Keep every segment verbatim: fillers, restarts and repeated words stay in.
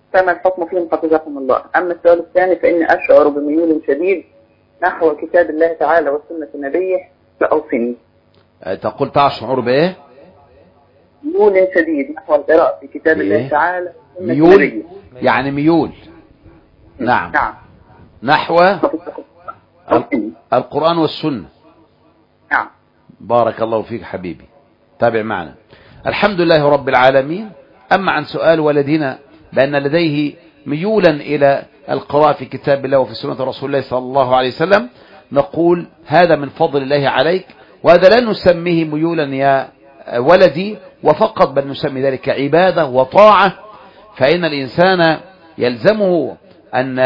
فما الحكم فيهم حفظكم الله؟ أما السؤال الثاني فإني أشعر بميول شديد نحو كتاب الله تعالى وسنة نبيه فأوصني. تقول تشعر بإيه؟ ميول شديد نحو القراءة في كتاب الله تعالى وسنة ميول نبيه. يعني ميول. نعم. نعم. نحو القرآن والسنة. نعم. بارك الله فيك حبيبي. تابع معنا. الحمد لله رب العالمين. أما عن سؤال ولدنا بأن لديه ميولا إلى القراءة في كتاب الله وفي سنة رسول الله صلى الله عليه وسلم، نقول هذا من فضل الله عليك، وهذا لا نسميه ميولا يا ولدي وفقط، بل نسمي ذلك عبادة وطاعة. فإن الإنسان يلزمه أن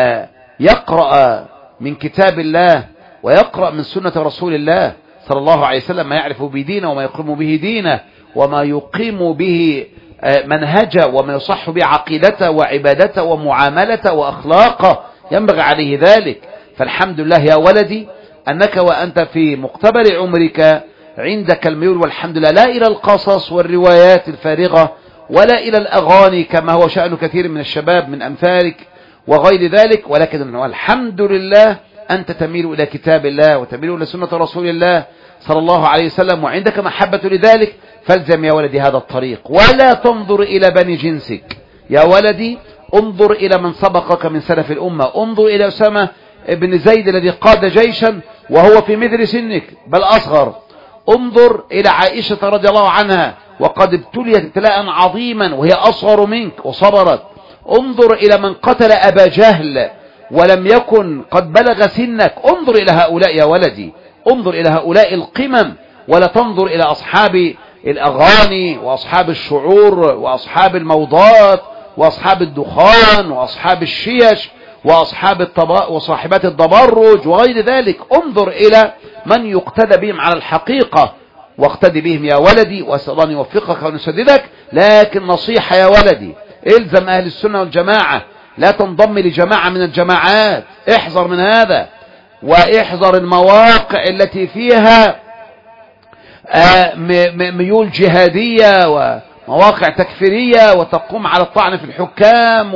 يقرأ من كتاب الله ويقرأ من سنة رسول الله صلى الله عليه وسلم ما يعرف به دينه وما يقيم به دينه وما يقيم به منهجه وما يصح به عقيدته وعبادته ومعاملته وأخلاقه، ينبغي عليه ذلك. فالحمد لله يا ولدي أنك وأنت في مقتبل عمرك عندك الميول والحمد لله، لا إلى القصص والروايات الفارغة ولا إلى الأغاني كما هو شأن كثير من الشباب من أمثالك وغير ذلك، ولكن الحمد لله أنت تميل إلى كتاب الله وتميل إلى سنة رسول الله صلى الله عليه وسلم، وعندك محبة لذلك، فالزم يا ولدي هذا الطريق ولا تنظر إلى بني جنسك. يا ولدي انظر إلى من سبقك من سلف الأمة، انظر إلى أسامة بن زيد الذي قاد جيشا وهو في مثل سنك بل أصغر، انظر إلى عائشة رضي الله عنها وقد ابتليت ابتلاء عظيما وهي أصغر منك وصبرت، انظر إلى من قتل أبا جهل ولم يكن قد بلغ سنك، انظر إلى هؤلاء يا ولدي، انظر إلى هؤلاء القمم، ولا تنظر إلى أصحاب الأغاني وأصحاب الشعور وأصحاب الموضات وأصحاب الدخان وأصحاب الشيش وأصحاب الطبا وصاحبات الضبرج وغير ذلك. انظر إلى من يقتدى بهم على الحقيقة واقتدي بهم يا ولدي، وأسأل الله أن يوفقك ونسددك. لكن نصيحة يا ولدي، الزم أهل السنة والجماعة، لا تنضم لجماعة من الجماعات، احذر من هذا، واحذر المواقع التي فيها ميول جهادية ومواقع تكفيرية وتقوم على الطعن في الحكام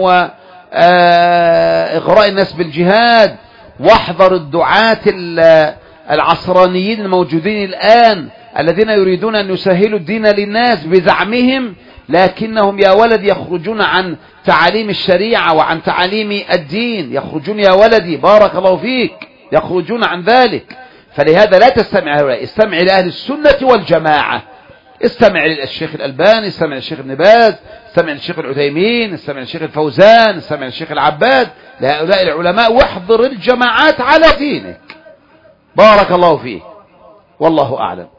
وإغراء الناس بالجهاد. واحذر الدعاة العصرانيين الموجودين الآن الذين يريدون أن يسهلوا الدين للناس بزعمهم، لكنهم يا ولد يخرجون عن تعاليم الشريعة وعن تعاليم الدين، يخرجون يا ولدي بارك الله فيك، يخرجون عن ذلك. فلهذا لا تستمع لهؤلاء، استمع لأهل السنة والجماعة، استمع للشيخ الألباني، استمع للشيخ ابن باز، استمع للشيخ العثيمين، استمع للشيخ الفوزان، استمع للشيخ العباد، لهؤلاء العلماء، واحضر الجماعات على دينك. بارك الله فيك والله أعلم.